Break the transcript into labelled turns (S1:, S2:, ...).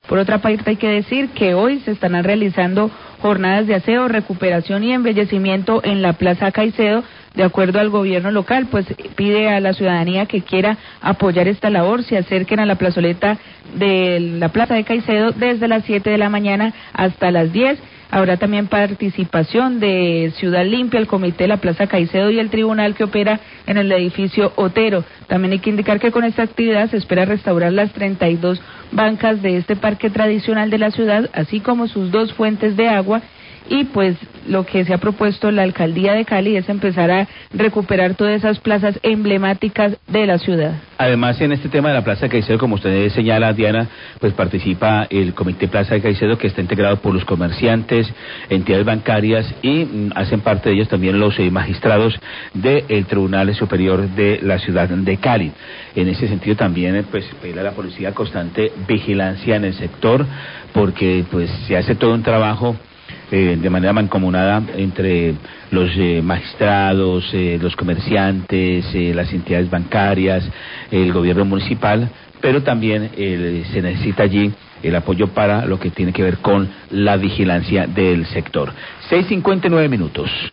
S1: Por otra parte, hay que decir que hoy se estarán realizando jornadas de aseo, recuperación y embellecimiento en la Plaza Caicedo. De acuerdo al gobierno local, pues pide a la ciudadanía que quiera apoyar esta labor, se acerquen a la plazoleta de la Plaza de Caicedo desde las 7 de la mañana hasta las 10. Habrá también participación de Ciudad Limpia, el Comité de la Plaza Caicedo y el tribunal que opera en el edificio Otero. También hay que indicar que con esta actividad se espera restaurar las 32 bancas de este parque tradicional de la ciudad, así como sus 2 fuentes de agua. Y pues lo que se ha propuesto la alcaldía de Cali es empezar a recuperar todas esas plazas emblemáticas de la ciudad.
S2: Además, en este tema de la Plaza de Caicedo, como usted señala, Diana, pues participa el Comité Plaza de Caicedo, que está integrado por los comerciantes, entidades bancarias y hacen parte de ellos también los magistrados del Tribunal Superior de la ciudad de Cali. En ese sentido también, pues, pedirle a la policía constante vigilancia en el sector, porque pues se hace todo un trabajo de manera mancomunada entre los magistrados, los comerciantes, las entidades bancarias, el gobierno municipal, pero también se necesita allí el apoyo para lo que tiene que ver con la vigilancia del sector. 6:59 minutos.